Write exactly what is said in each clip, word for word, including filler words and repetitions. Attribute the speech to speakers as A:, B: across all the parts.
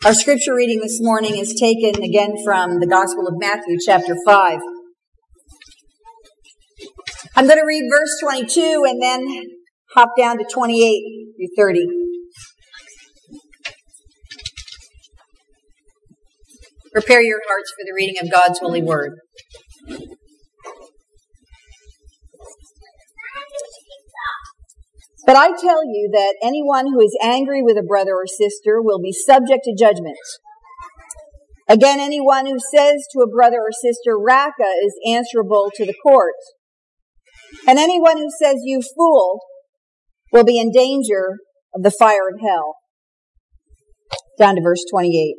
A: Our scripture reading this morning is taken again from the Gospel of Matthew, chapter five. I'm going to read verse twenty-two and then hop down to twenty-eight through thirty. Prepare your hearts for the reading of God's holy word. But I tell you that anyone who is angry with a brother or sister will be subject to judgment. Again, anyone who says to a brother or sister, Raca, is answerable to the court. And anyone who says, you fool, will be in danger of the fire of hell. Down to verse twenty-eight.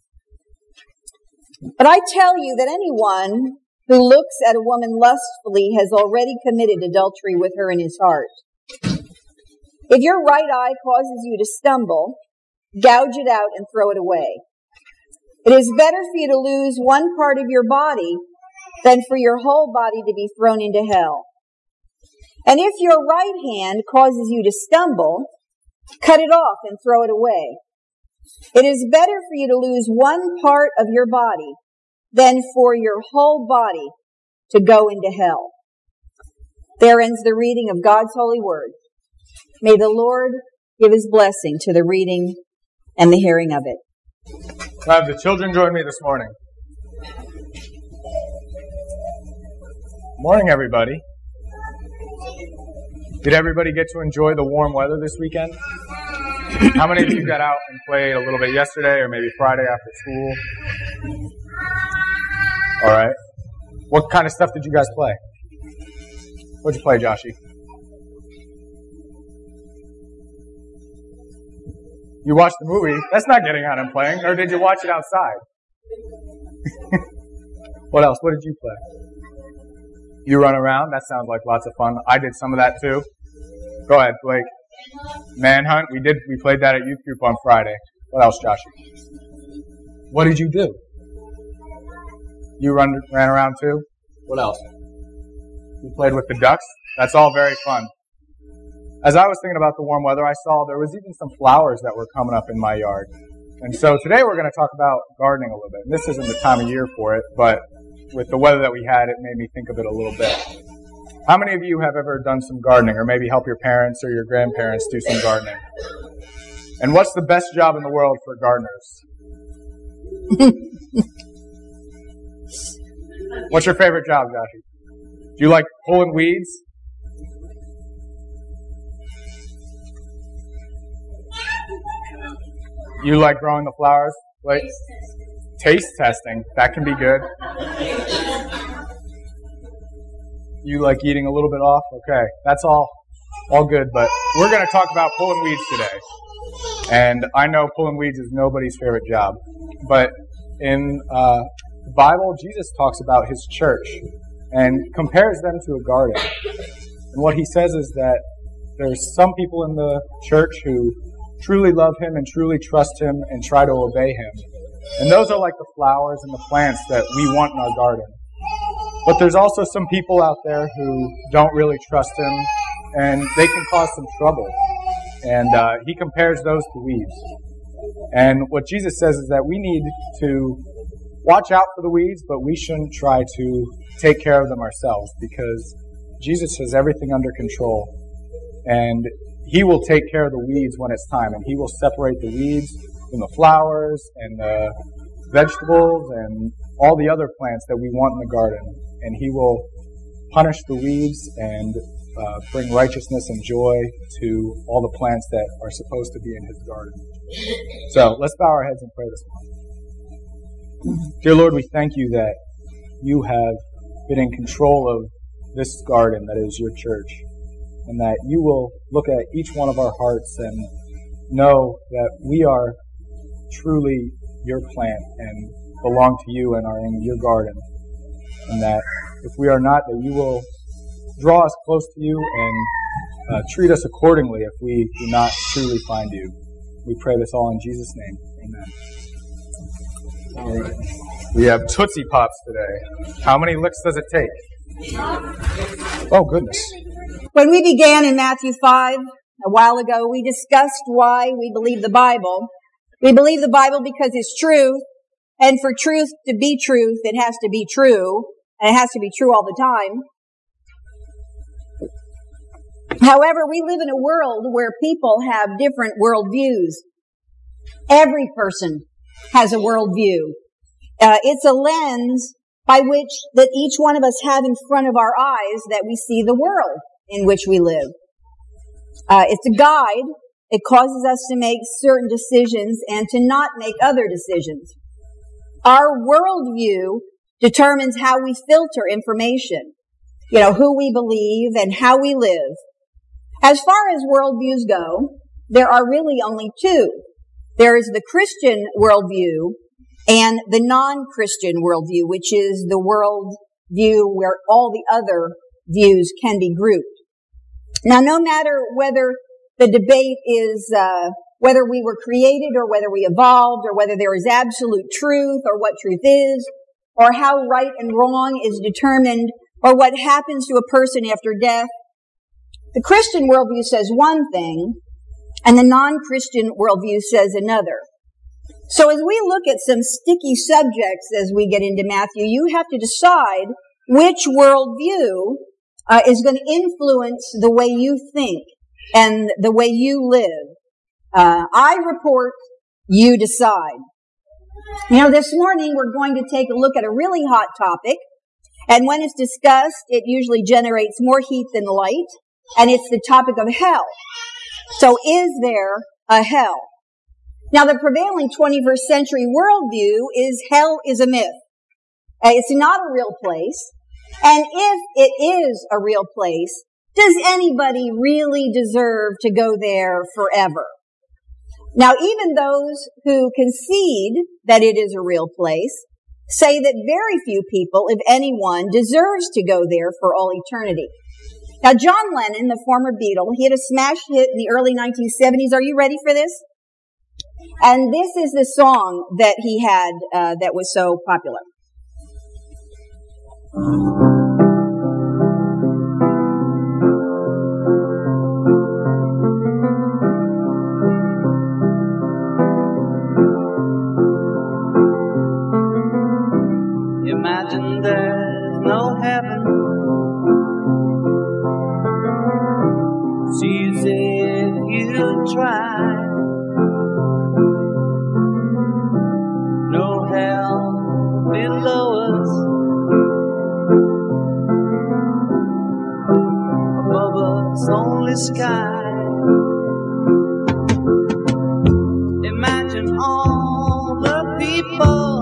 A: But I tell you that anyone who looks at a woman lustfully has already committed adultery with her in his heart. If your right eye causes you to stumble, gouge it out and throw it away. It is better for you to lose one part of your body than for your whole body to be thrown into hell. And if your right hand causes you to stumble, cut it off and throw it away. It is better for you to lose one part of your body than for your whole body to go into hell. There ends the reading of God's holy word. May the Lord give his blessing to the reading and the hearing of it.
B: I have the children join me this morning. Morning, everybody. Did everybody get to enjoy the warm weather this weekend? How many of you got out and played a little bit yesterday or maybe Friday after school? All right. What kind of stuff did you guys play? What'd you play, Joshy? You watched the movie. That's not getting out and playing. Or did you watch it outside? What else? What did you play? You run around? That sounds like lots of fun. I did some of that too. Go ahead, Blake. Manhunt. We did. We played that at youth group on Friday. What else, Joshy? What did you do? You run, ran around too? What else? You played with the ducks? That's all very fun. As I was thinking about the warm weather, I saw there was even some flowers that were coming up in my yard. And so today we're going to talk about gardening a little bit. And this isn't the time of year for it, but with the weather that we had, it made me think of it a little bit. How many of you have ever done some gardening, or maybe help your parents or your grandparents do some gardening? And what's the best job in the world for gardeners? What's your favorite job, Joshy? Do you like pulling weeds? You like growing the flowers? Like taste testing. That can be good. You like eating a little bit off? Okay, that's all, all good. But we're going to talk about pulling weeds today. And I know pulling weeds is nobody's favorite job. But in uh, the Bible, Jesus talks about his church and compares them to a garden. And what he says is that there's some people in the church who truly love him and truly trust him and try to obey him. And those are like the flowers and the plants that we want in our garden. But there's also some people out there who don't really trust him, and they can cause some trouble. And uh, he compares those to weeds. And what Jesus says is that we need to watch out for the weeds, but we shouldn't try to take care of them ourselves, because Jesus has everything under control. And he will take care of the weeds when it's time, and he will separate the weeds from the flowers and the vegetables and all the other plants that we want in the garden. And he will punish the weeds and uh, bring righteousness and joy to all the plants that are supposed to be in his garden. So let's bow our heads and pray this morning. Dear Lord, we thank you that you have been in control of this garden that is your church, and that you will look at each one of our hearts and know that we are truly your plant and belong to you and are in your garden. And that if we are not, that you will draw us close to you and uh, treat us accordingly if we do not truly find you. We pray this all in Jesus' name. Amen. All right. We have Tootsie Pops today. How many licks does it take? Oh, goodness.
A: When we began in Matthew five a while ago, we discussed why we believe the Bible We believe the Bible because it's truth, and for truth to be truth, it has to be true, and it has to be true all the time. However, we live in a world where people have different worldviews. Every person has a worldview. Uh, it's a lens by which that each one of us have in front of our eyes that we see the world in which we live. Uh, it's a guide. It causes us to make certain decisions and to not make other decisions. Our worldview determines how we filter information, you know, who we believe and how we live. As far as worldviews go, there are really only two. There is the Christian worldview and the non-Christian worldview, which is the worldview where all the other views can be grouped. Now, no matter whether the debate is uh, whether we were created or whether we evolved or whether there is absolute truth or what truth is or how right and wrong is determined or what happens to a person after death, the Christian worldview says one thing and the non-Christian worldview says another. So as we look at some sticky subjects as we get into Matthew, you have to decide which worldview uh, is going to influence the way you think and the way you live. Uh, I report, you decide. You know, this morning we're going to take a look at a really hot topic, and when it's discussed, it usually generates more heat than light, and it's the topic of hell. So is there a hell? Now, the prevailing twenty-first century worldview is hell is a myth. Uh, it's not a real place, and if it is a real place, does anybody really deserve to go there forever? Now, even those who concede that it is a real place say that very few people, if anyone, deserves to go there for all eternity. Now, John Lennon, the former Beatle, he had a smash hit in the early nineteen seventies. Are you ready for this? And this is the song that he had uh, that was so popular.
C: Imagine there's no heaven. See as if you try. No hell below us. Above us only sky. Imagine all the people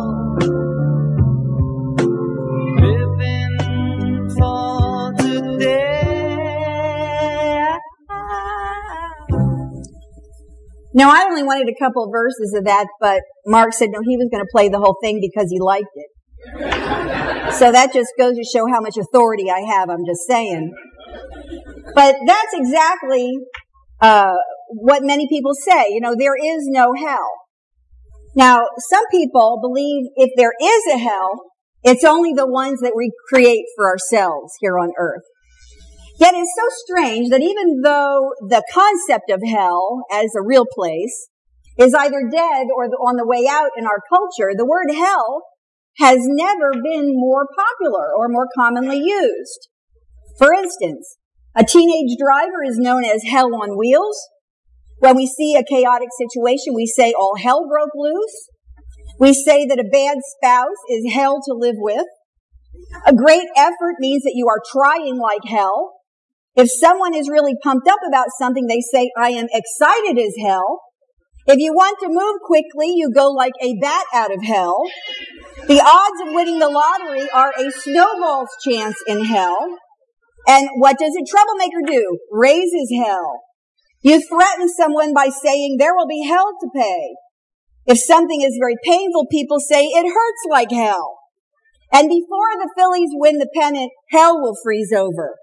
A: Now, I only wanted a couple of verses of that, but Mark said no, he was going to play the whole thing because he liked it. So that just goes to show how much authority I have, I'm just saying. But that's exactly uh what many people say. You know, there is no hell. Now, some people believe if there is a hell, it's only the ones that we create for ourselves here on earth. Yet it's so strange that even though the concept of hell as a real place is either dead or on the way out in our culture, the word hell has never been more popular or more commonly used. For instance, a teenage driver is known as hell on wheels. When we see a chaotic situation, we say all hell broke loose. We say that a bad spouse is hell to live with. A great effort means that you are trying like hell. If someone is really pumped up about something, they say, I am excited as hell. If you want to move quickly, you go like a bat out of hell. The odds of winning the lottery are a snowball's chance in hell. And what does a troublemaker do? Raises hell. You threaten someone by saying there will be hell to pay. If something is very painful, people say it hurts like hell. And before the Phillies win the pennant, hell will freeze over.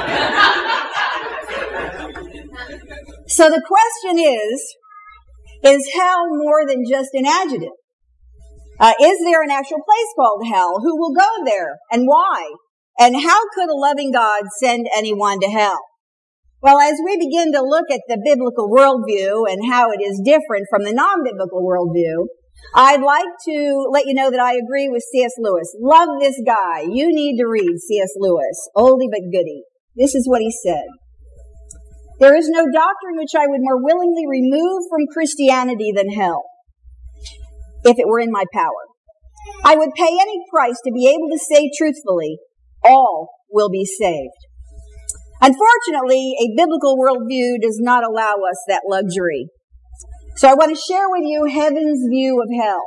A: So the question is, is hell more than just an adjective? Uh, is there an actual place called hell? Who will go there and why? And how could a loving God send anyone to hell? Well, as we begin to look at the biblical worldview and how it is different from the non-biblical worldview, I'd like to let you know that I agree with C S Lewis. Love this guy. You need to read C S Lewis. Oldie but goodie. This is what he said. There is no doctrine which I would more willingly remove from Christianity than hell, if it were in my power. I would pay any price to be able to say truthfully, all will be saved. Unfortunately, a biblical worldview does not allow us that luxury. So I want to share with you heaven's view of hell.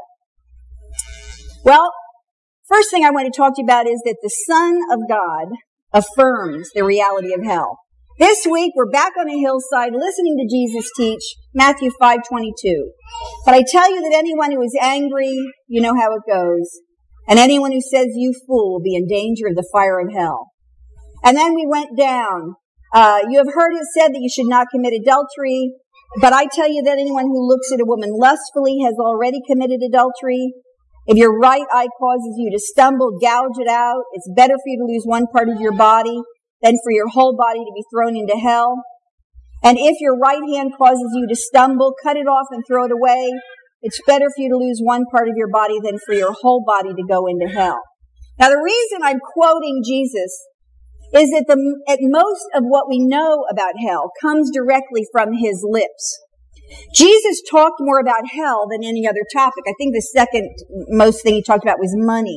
A: Well, first thing I want to talk to you about is that the Son of God affirms the reality of hell. This week, we're back on a hillside listening to Jesus teach Matthew five twenty-two. But I tell you that anyone who is angry, you know how it goes. And anyone who says, you fool, will be in danger of the fire of hell. And then we went down. Uh, you have heard it said that you should not commit adultery. But I tell you that anyone who looks at a woman lustfully has already committed adultery. If your right eye causes you to stumble, gouge it out. It's better for you to lose one part of your body than for your whole body to be thrown into hell. And if your right hand causes you to stumble, cut it off and throw it away. It's better for you to lose one part of your body than for your whole body to go into hell. Now, the reason I'm quoting Jesus is that the, at most of what we know about hell comes directly from his lips. Jesus talked more about hell than any other topic. I think the second most thing he talked about was money.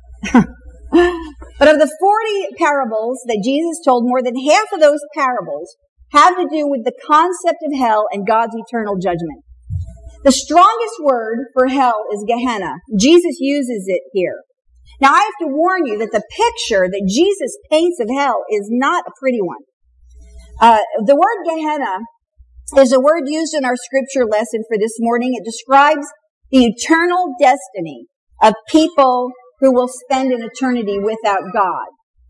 A: But of the forty parables that Jesus told, more than half of those parables have to do with the concept of hell and God's eternal judgment. The strongest word for hell is Gehenna. Jesus uses it here. Now, I have to warn you that the picture that Jesus paints of hell is not a pretty one. Uh, the word Gehenna is a word used in our scripture lesson for this morning. It describes the eternal destiny of people who will spend an eternity without God.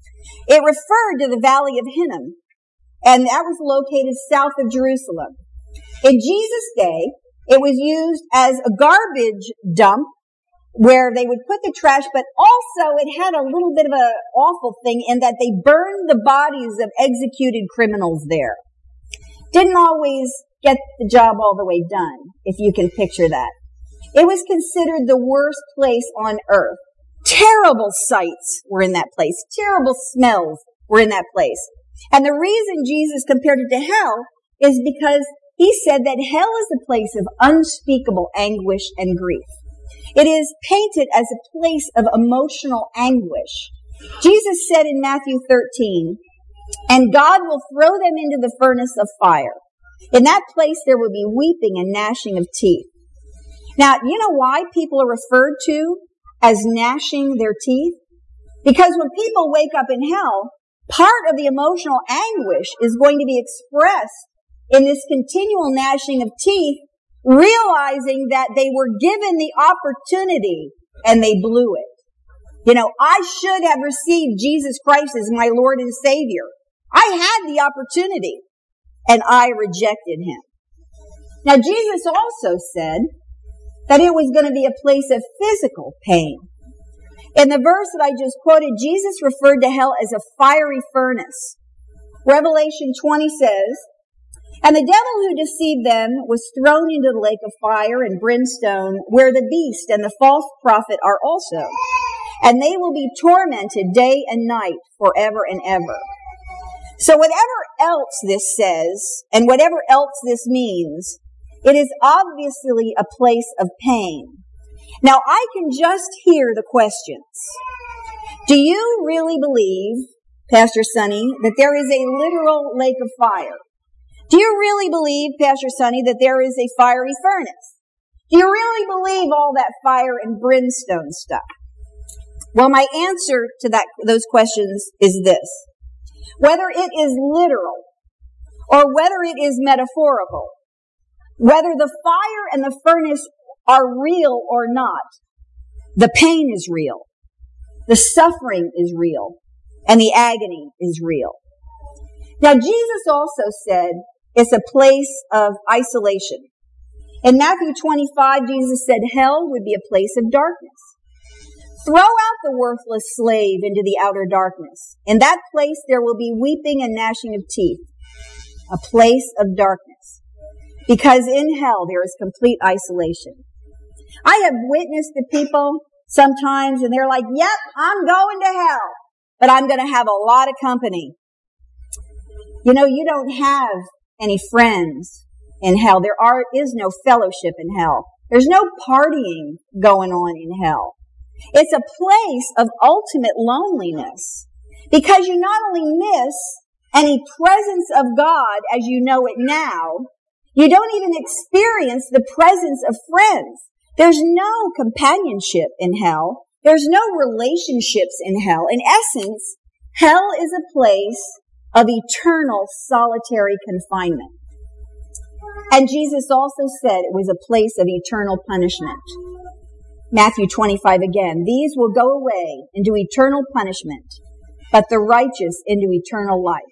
A: It referred to the valley of Hinnom, and that was located south of Jerusalem. In Jesus' day, it was used as a garbage dump where they would put the trash, but also it had a little bit of an awful thing in that they burned the bodies of executed criminals there. Didn't always get the job all the way done, if you can picture that. It was considered the worst place on earth. Terrible sights were in that place. Terrible smells were in that place. And the reason Jesus compared it to hell is because he said that hell is a place of unspeakable anguish and grief. It is painted as a place of emotional anguish. Jesus said in Matthew thirteen, and God will throw them into the furnace of fire. In that place there will be weeping and gnashing of teeth. Now, you know why people are referred to as gnashing their teeth? Because when people wake up in hell, part of the emotional anguish is going to be expressed in this continual gnashing of teeth, realizing that they were given the opportunity and they blew it. You know, I should have received Jesus Christ as my Lord and Savior. I had the opportunity and I rejected him. Now, Jesus also said that it was going to be a place of physical pain. In the verse that I just quoted, Jesus referred to hell as a fiery furnace. Revelation twenty says, and the devil who deceived them was thrown into the lake of fire and brimstone, where the beast and the false prophet are also. And they will be tormented day and night forever and ever. So whatever else this says, and whatever else this means, it is obviously a place of pain. Now, I can just hear the questions. Do you really believe, Pastor Sonny, that there is a literal lake of fire? Do you really believe, Pastor Sonny, that there is a fiery furnace? Do you really believe all that fire and brimstone stuff? Well, my answer to that, those questions is this. Whether it is literal or whether it is metaphorical, whether the fire and the furnace are real or not, the pain is real, the suffering is real, and the agony is real. Now, Jesus also said it's a place of isolation. In Matthew twenty-five, Jesus said hell would be a place of darkness. Throw out the worthless slave into the outer darkness. In that place there will be weeping and gnashing of teeth. a place of darkness, because in hell there is complete isolation. I have witnessed to people sometimes and they're like, yep, I'm going to hell, but I'm going to have a lot of company. You know, you don't have any friends in hell. There are, is no fellowship in hell. There's no partying going on in hell. It's a place of ultimate loneliness because you not only miss any presence of God as you know it now, you don't even experience the presence of friends. There's no companionship in hell. There's no relationships in hell. In essence, hell is a place of eternal solitary confinement. And Jesus also said it was a place of eternal punishment. Matthew twenty-five again, these will go away into eternal punishment, but the righteous into eternal life.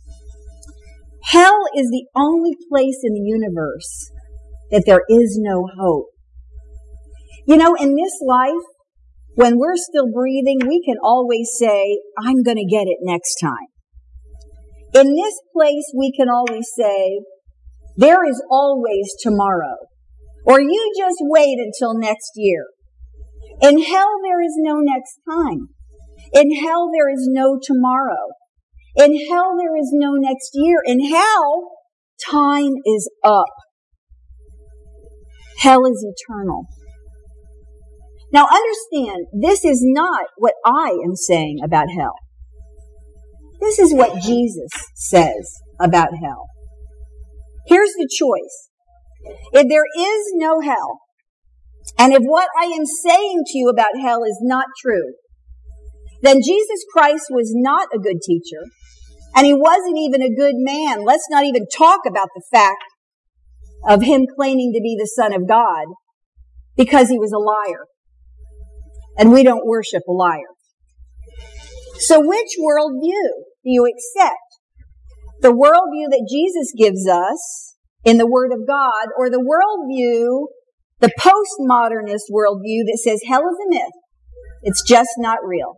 A: Hell is the only place in the universe that there is no hope. You know, in this life, when we're still breathing, we can always say, I'm going to get it next time. In this place, we can always say, there is always tomorrow. Or you just wait until next year. In hell, there is no next time. In hell, there is no tomorrow. In hell, there is no next year. In hell, time is up. Hell is eternal. Now understand, this is not what I am saying about hell. This is what Jesus says about hell. Here's the choice. If there is no hell, and if what I am saying to you about hell is not true, then Jesus Christ was not a good teacher, and he wasn't even a good man. Let's not even talk about the fact of him claiming to be the Son of God, because he was a liar. And we don't worship a liar. So which worldview do you accept? The worldview that Jesus gives us in the Word of God, or the worldview, the postmodernist worldview that says hell is a myth. It's just not real.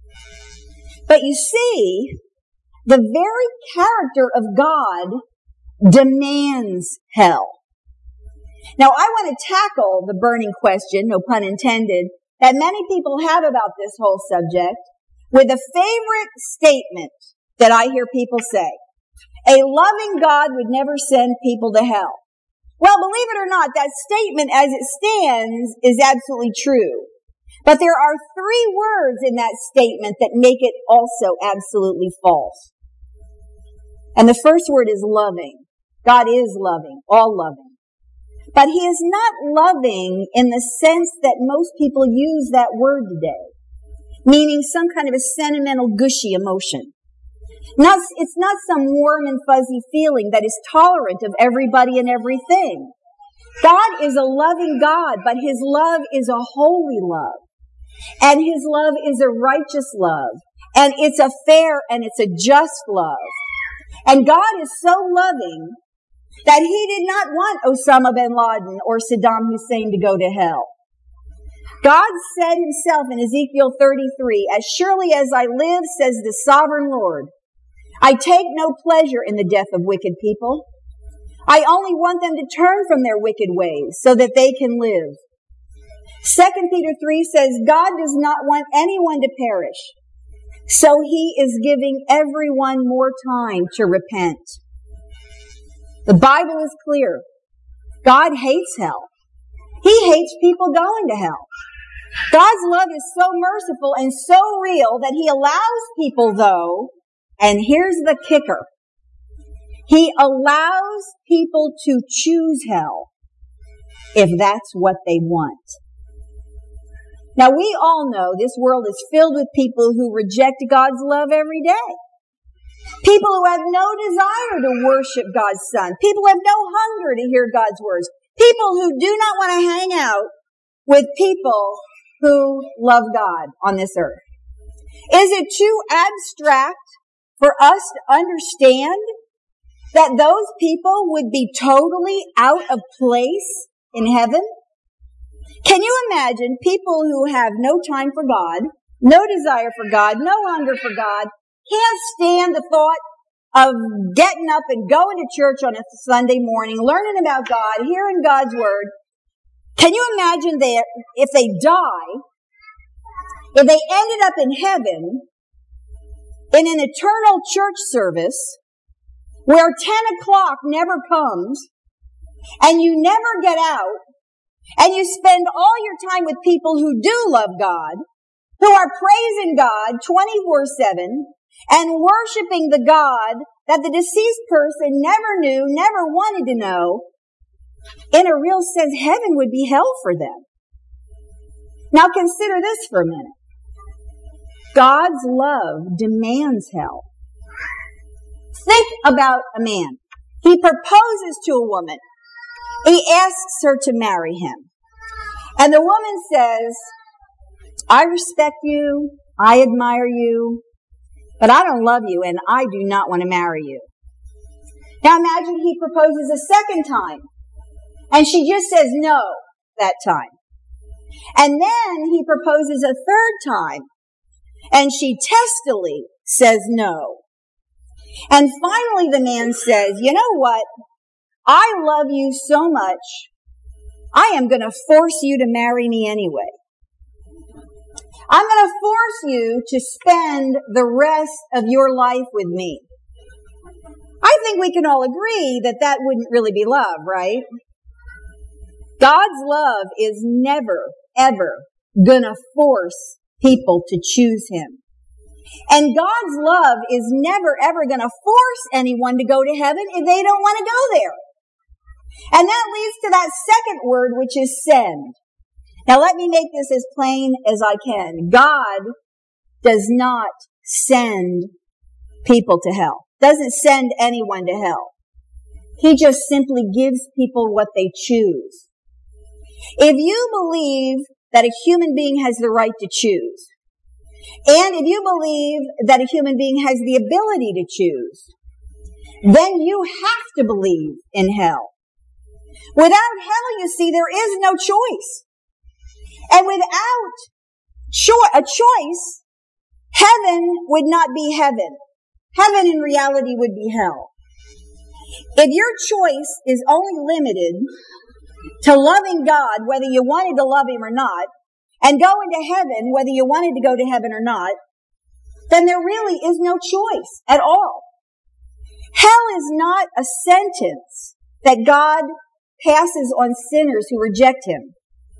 A: But you see, the very character of God demands hell. Now I want to tackle the burning question, no pun intended, that many people have about this whole subject with a favorite statement that I hear people say. A loving God would never send people to hell. Well, believe it or not, that statement as it stands is absolutely true. But there are three words in that statement that make it also absolutely false. And the first word is loving. God is loving, all loving. But he is not loving in the sense that most people use that word today, meaning some kind of a sentimental, gushy emotion. Not, it's not some warm and fuzzy feeling that is tolerant of everybody and everything. God is a loving God, but his love is a holy love. And his love is a righteous love. And it's a fair and it's a just love. And God is so loving that he did not want Osama bin Laden or Saddam Hussein to go to hell. God said himself in Ezekiel thirty-three, as surely as I live, says the sovereign Lord, I take no pleasure in the death of wicked people. I only want them to turn from their wicked ways so that they can live. Second Peter three says, God does not want anyone to perish, so he is giving everyone more time to repent. The Bible is clear. God hates hell. He hates people going to hell. God's love is so merciful and so real that he allows people, though, and here's the kicker, he allows people to choose hell if that's what they want. Now, we all know this world is filled with people who reject God's love every day. People who have no desire to worship God's Son. People who have no hunger to hear God's words. People who do not want to hang out with people who love God on this earth. Is it too abstract for us to understand that those people would be totally out of place in heaven? Can you imagine people who have no time for God, no desire for God, no hunger for God, can't stand the thought of getting up and going to church on a Sunday morning, learning about God, hearing God's word. Can you imagine that if they die, if they ended up in heaven, in an eternal church service, where ten o'clock never comes, and you never get out, and you spend all your time with people who do love God, who are praising God twenty-four seven, and worshiping the God that the deceased person never knew, never wanted to know, in a real sense, heaven would be hell for them. Now consider this for a minute. God's love demands hell. Think about a man. He proposes to a woman. He asks her to marry him. And the woman says, I respect you, I admire you, but I don't love you and I do not want to marry you. Now imagine he proposes a second time. And she just says no that time. And then he proposes a third time. And she testily says no. And finally the man says, you know what? I love you so much, I am going to force you to marry me anyway. I'm going to force you to spend the rest of your life with me. I think we can all agree that that wouldn't really be love, right? God's love is never, ever going to force people to choose him. And God's love is never, ever going to force anyone to go to heaven if they don't want to go there. And that leads to that second word, which is send. Now let me make this as plain as I can. God does not send people to hell. Doesn't send anyone to hell. He just simply gives people what they choose. If you believe that a human being has the right to choose, and if you believe that a human being has the ability to choose, then you have to believe in hell. Without hell, you see, there is no choice. And without cho- a choice, heaven would not be heaven. Heaven in reality would be hell. If your choice is only limited to loving God, whether you wanted to love him or not, and going to heaven, whether you wanted to go to heaven or not, then there really is no choice at all. Hell is not a sentence that God passes on sinners who reject him.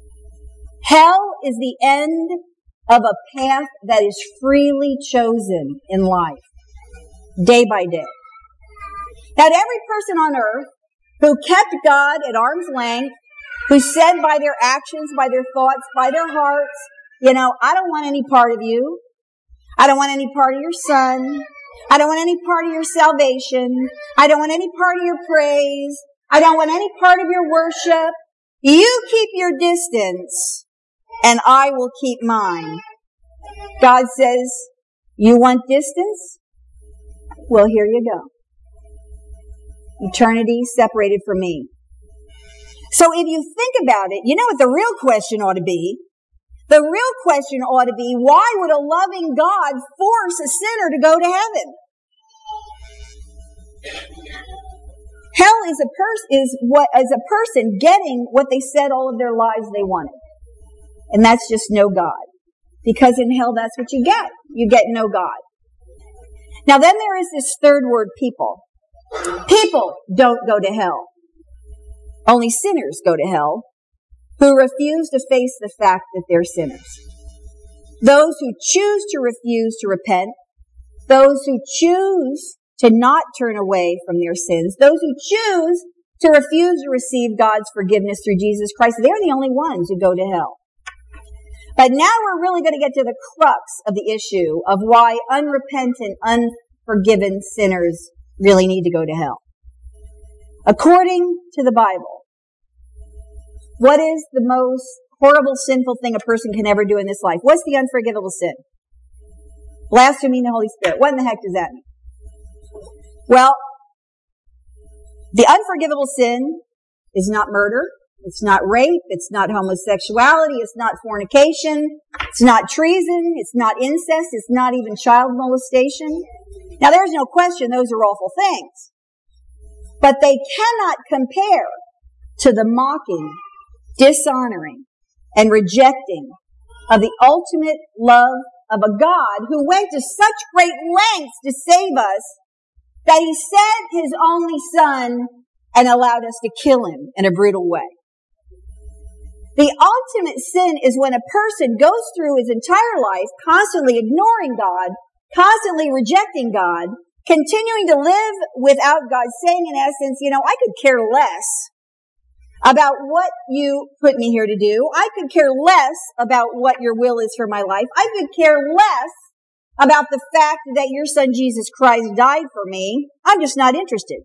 A: Hell is the end of a path that is freely chosen in life, day by day. Now, to every person on earth who kept God at arm's length, who said by their actions, by their thoughts, by their hearts, you know, I don't want any part of you. I don't want any part of your son. I don't want any part of your salvation. I don't want any part of your praise. I don't want any part of your worship. You keep your distance and I will keep mine. God says, you want distance? Well, here you go. Eternity separated from me. So if you think about it, you know what the real question ought to be? The real question ought to be, why would a loving God force a sinner to go to heaven? Hell is a person is what is a person getting what they said all of their lives they wanted. And that's just no God. Because in hell that's what you get. You get no God. Now then there is this third word, people. People don't go to hell. Only sinners go to hell who refuse to face the fact that they're sinners. Those who choose to refuse to repent, those who choose to not turn away from their sins, those who choose to refuse to receive God's forgiveness through Jesus Christ, they're the only ones who go to hell. But now we're really going to get to the crux of the issue of why unrepentant, unforgiven sinners really need to go to hell. According to the Bible, what is the most horrible, sinful thing a person can ever do in this life? What's the unforgivable sin? Blaspheming the Holy Spirit. What in the heck does that mean? Well, the unforgivable sin is not murder. It's not rape. It's not homosexuality. It's not fornication. It's not treason. It's not incest. It's not even child molestation. Now, there's no question those are awful things. But they cannot compare to the mocking, dishonoring, and rejecting of the ultimate love of a God who went to such great lengths to save us that he sent his only son and allowed us to kill him in a brutal way. The ultimate sin is when a person goes through his entire life constantly ignoring God, constantly rejecting God, continuing to live without God, saying in essence, you know, I could care less about what you put me here to do. I could care less about what your will is for my life. I could care less about the fact that your son Jesus Christ died for me. I'm just not interested.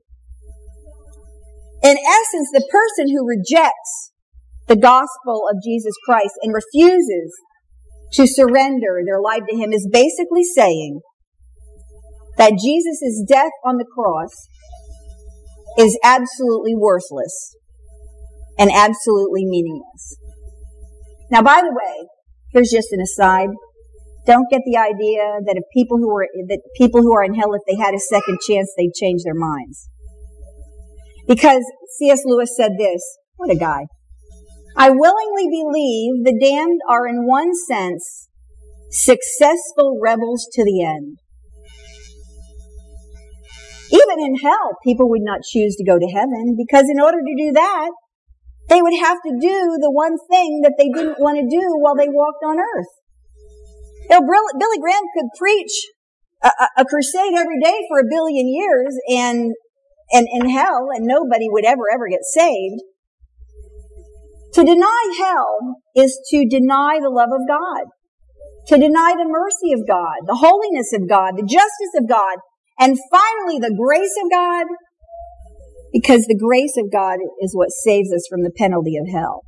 A: In essence, the person who rejects the gospel of Jesus Christ and refuses to surrender their life to him is basically saying that Jesus' death on the cross is absolutely worthless and absolutely meaningless. Now, by the way, here's just an aside. Don't get the idea that if people who are that people who are in hell, if they had a second chance, they'd change their minds. Because C S Lewis said this, what a guy. I willingly believe the damned are in one sense successful rebels to the end. Even in hell, people would not choose to go to heaven because in order to do that, they would have to do the one thing that they didn't want to do while they walked on earth. You know, Billy Graham could preach a, a crusade every day for a billion years and, and in hell, and nobody would ever, ever get saved. To deny hell is to deny the love of God, to deny the mercy of God, the holiness of God, the justice of God, and finally the grace of God, because the grace of God is what saves us from the penalty of hell.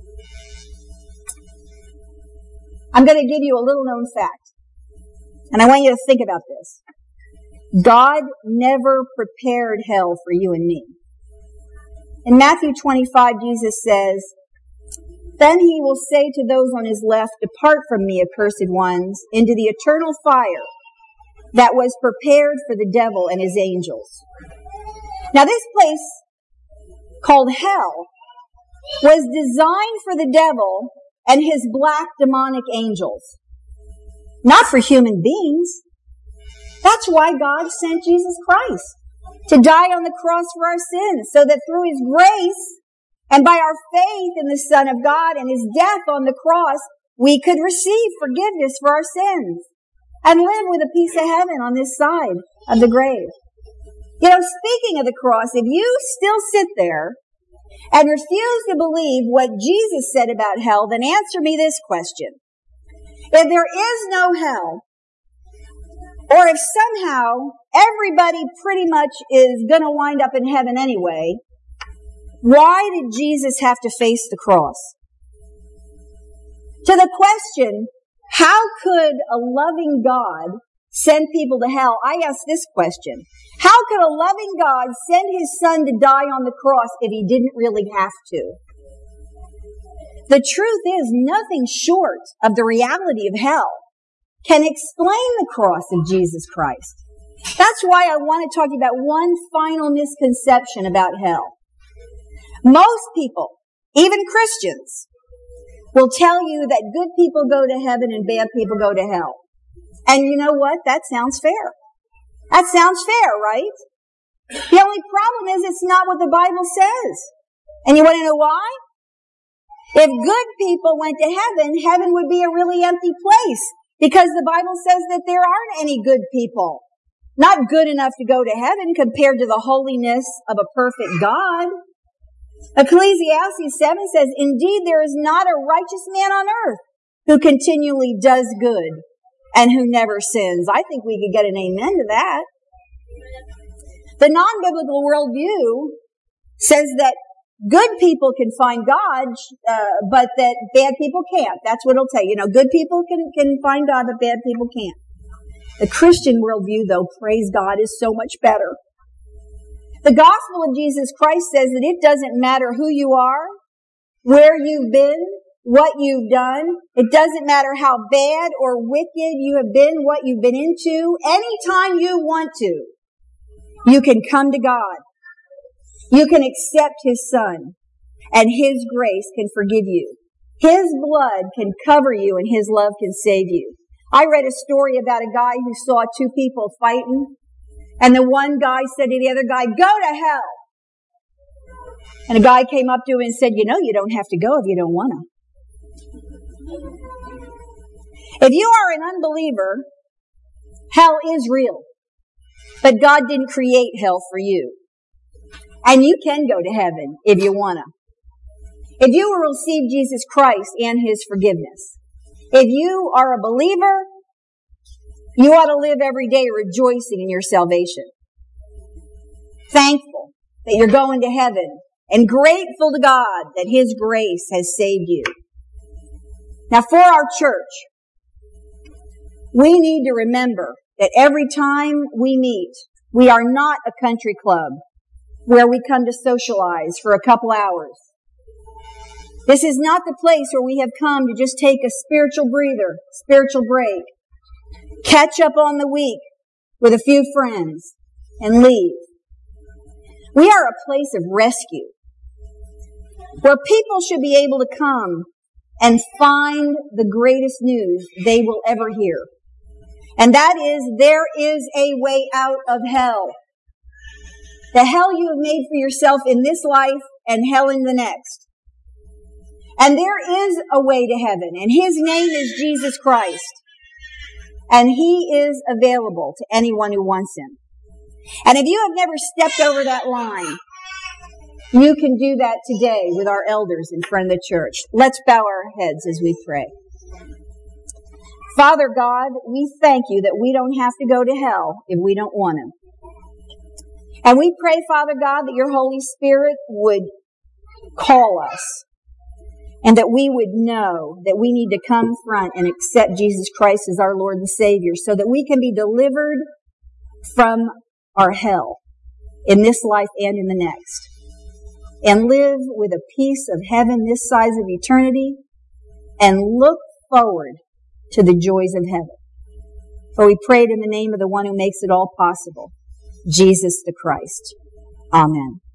A: I'm going to give you a little known fact, and I want you to think about this. God never prepared hell for you and me. In Matthew twenty-five, Jesus says, then he will say to those on his left, depart from me, accursed ones, into the eternal fire that was prepared for the devil and his angels. Now this place called hell was designed for the devil and his black demonic angels, not for human beings. That's why God sent Jesus Christ to die on the cross for our sins, so that through his grace and by our faith in the Son of God and his death on the cross, we could receive forgiveness for our sins and live with a piece of heaven on this side of the grave. You know, speaking of the cross, if you still sit there and refuse to believe what Jesus said about hell, then answer me this question. If there is no hell, or if somehow everybody pretty much is going to wind up in heaven anyway, why did Jesus have to face the cross? To the question, how could a loving God send people to hell? I ask this question. How could a loving God send his son to die on the cross if he didn't really have to? The truth is, nothing short of the reality of hell can explain the cross of Jesus Christ. That's why I want to talk to you about one final misconception about hell. Most people, even Christians, will tell you that good people go to heaven and bad people go to hell. And you know what? That sounds fair. That sounds fair, right? The only problem is it's not what the Bible says. And you want to know why? If good people went to heaven, heaven would be a really empty place, because the Bible says that there aren't any good people. Not good enough to go to heaven compared to the holiness of a perfect God. Ecclesiastes seven says, indeed, there is not a righteous man on earth who continually does good and who never sins. I think we could get an amen to that. The non-biblical worldview says that good people can find God, uh, but that bad people can't. That's what it'll tell you. You know, good people can, can find God, but bad people can't. The Christian worldview, though, praise God, is so much better. The gospel of Jesus Christ says that it doesn't matter who you are, where you've been, what you've done. It doesn't matter how bad or wicked you have been, what you've been into. Anytime you want to, you can come to God. You can accept His Son, and His grace can forgive you. His blood can cover you, and His love can save you. I read a story about a guy who saw two people fighting, and the one guy said to the other guy, "Go to hell." And a guy came up to him and said, "You know, you don't have to go if you don't want to." If you are an unbeliever, hell is real. But God didn't create hell for you. And you can go to heaven if you want to. If you will receive Jesus Christ and His forgiveness. If you are a believer, you ought to live every day rejoicing in your salvation. Thankful that you're going to heaven and grateful to God that His grace has saved you. Now for our church, we need to remember that every time we meet, we are not a country club where we come to socialize for a couple hours. This is not the place where we have come to just take a spiritual breather, spiritual break, catch up on the week with a few friends, and leave. We are a place of rescue where people should be able to come and find the greatest news they will ever hear. And that is, there is a way out of hell. The hell you have made for yourself in this life and hell in the next. And there is a way to heaven, and His name is Jesus Christ. And He is available to anyone who wants Him. And if you have never stepped over that line, you can do that today with our elders in front of the church. Let's bow our heads as we pray. Father God, we thank You that we don't have to go to hell if we don't want to. And we pray, Father God, that Your Holy Spirit would call us and that we would know that we need to come front and accept Jesus Christ as our Lord and Savior so that we can be delivered from our hell in this life and in the next and live with a peace of heaven this size of eternity and look forward to the joys of heaven. For we prayed in the name of the one who makes it all possible, Jesus the Christ. Amen.